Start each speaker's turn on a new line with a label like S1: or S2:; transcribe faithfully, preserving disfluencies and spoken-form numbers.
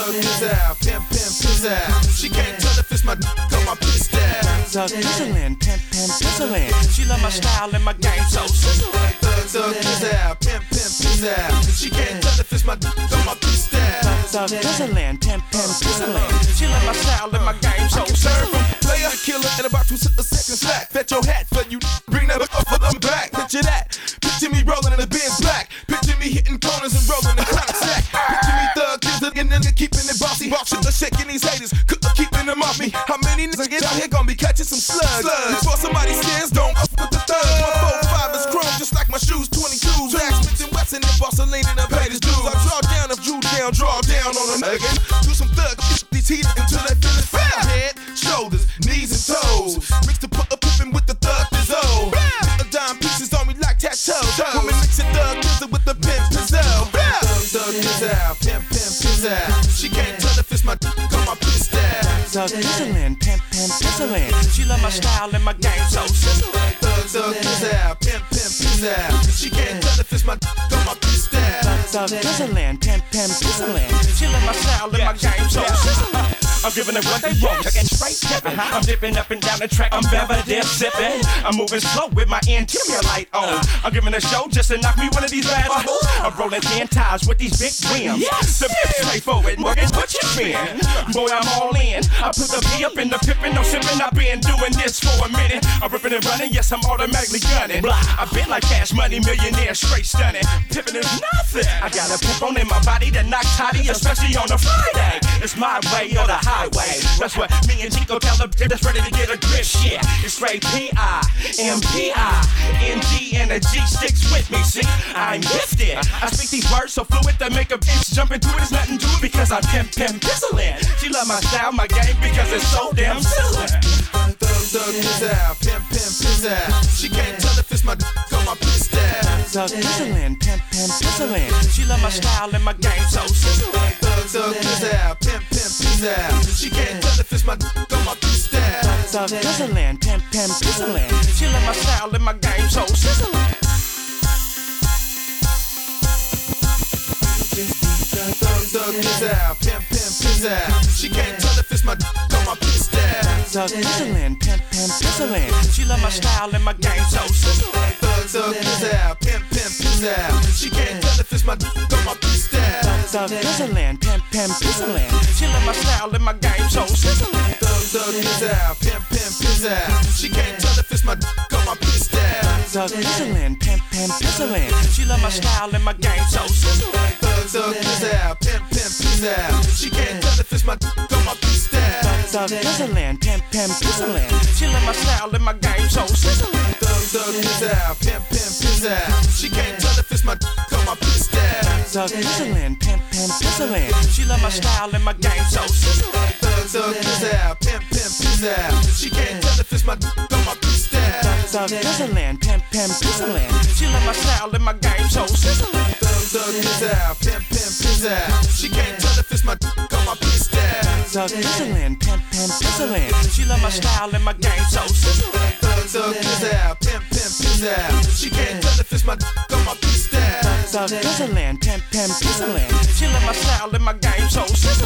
S1: thug is out, pimp, pimp is out. She can't tell if it's my d*** or my piss down.
S2: Thug Pizzlin, pimp, pimp, Pizzlin. She love my style and my game so sizzling.
S1: Thug, thug is out, pimp, pimp is out. She can't tell if it's my d*** or my piss down.
S2: Thug Pizzlin, pimp, pimp, Pizzlin. She love my style and my game so sizzling.
S1: Player, killer, in about two seconds flat. Fetch your hat for you, bring that up for them back. Picture that, picture me rolling in the Benz black. Picture me hitting corners and rolling the chronic sack. Picture me thug, killer, and nigga keeping it bossy. Shit, shaking these haters, keeping them off me. How many niggas get out here gonna be catching some slugs? Before somebody says, don't f with the thug. My four five is chrome, just like my shoes, twenty-twos. Jack Smith and Wesson and Vaseline and the paid his dues. I draw down, if drew down, draw down on a nigga. Do some thug, these heaters until they feel it fat. Head, shoulders, knees and toes. Mix the put a pippin' with the thug pizzo. A dime pieces on me like tattoos. Women mixing thug pizza with the pimp pizzo. Thug is out, pimp, pimp is out. She can't tell if it's my d*** or my piss down.
S2: Thug Pizzlin, pimp, pimp, Pizzlin. She love my style and my game so sizzling.
S1: Thug, thug is out, pimp, pimp is out. She can't tell if it's my d*** or my piss down.
S2: Thug Pizzlin, pimp, pimp, Pizzlin. She love my style and my game so sizzling.
S3: I'm giving it what they want, and straight tipping. Uh-huh. I'm dipping up and down the track, I'm bever dip sipping. I'm moving slow with my interior light on. I'm giving a show just to knock me one of these bad hoes. I'm rolling ten tires with these big rims. Yes. The bitch straightforward, Morgan, what you been? Boy, I'm all in. I put the P up in the pippin', no sippin'. I've been doing this for a minute. I'm ripping and running, yes, I'm automatically gunning. I've been like Cash Money, millionaire, straight stunning. Pippin' is nothing. I got a pimp on in my body that knocks hottie, especially on a Friday. It's my way or the highway. That's what me and Chico tell them that's ready to get a grip. Shit, it's straight P I M P I N G and a G sticks with me. See, I'm gifted. I speak these words so fluid that make a bitch jump into it. It's nothing to it because I'm pimp, pimp, pizzlin'. She love my style, my game because it's so damn sizzling.
S1: Thug, thug is out, pimp, pimp is out. She can't tell if it's my d*** or my piss down.
S2: Thug Pizzlin, pimp, pimp, Pizzlin. She love my style and my game so sizzling.
S1: Thug, thug is out, pimp, pimp is out. She can't tell if it's my d*** or my piss down.
S2: Thug Pizzlin, pimp, pimp, Pizzlin. She love my style and my game so sizzling.
S1: Thug, thug is out, pimp, pimp is out. She can't tell if it's my d*** or my piss down.
S2: Thug Pizzlin, pimp, pimp, Pizzlin. She love my style and my game so sizzling.
S1: Thug, thug is out, pimp, pimp is out. She can't tell if it's my d*** or my piss down.
S2: Thug Pizzlin, pimp, pimp, Pizzlin. She love my style and my game so sizzling.
S1: Thug, thug is out, pimp, pimp is out. She can't tell if it's my d*** or my piss down.
S2: Thug Pizzlin, pimp, pimp, Pizzlin. She love my style and my game so sizzling.
S1: Thug, thug is out, pimp, pimp is out. She can't tell if it's my d*** or my piss down.
S2: Thug Pizzlin, pimp, pimp, Pizzlin. She love my style and my game so sizzling.
S1: Thug, thug is out, pimp, pimp is out. She can't tell if it's my d*** or my piss down.
S2: Thug Pizzlin, pimp, pimp, Pizzlin. She love my style and my game so sizzling.
S1: Thug, thug is out, pimp, pimp is out. She can't tell if it's my d*** or my piss down.
S2: Thug Pizzlin, pimp, pimp, Pizzlin. She love my style and my game so sizzling.
S1: Thug, thug is out, pimp, pimp is out. She can't tell if it's my d*** or my piss down.
S2: Thug Pizzlin, pimp, pimp, Pizzlin. She love my style and my game so sizzling.
S1: Thug, thug is out, pimp, pimp is out. She can't tell if it's my d*** or my piss down.
S2: Thug Pizzlin, pimp, pimp, Pizzlin. She love my style and my game so sizzling.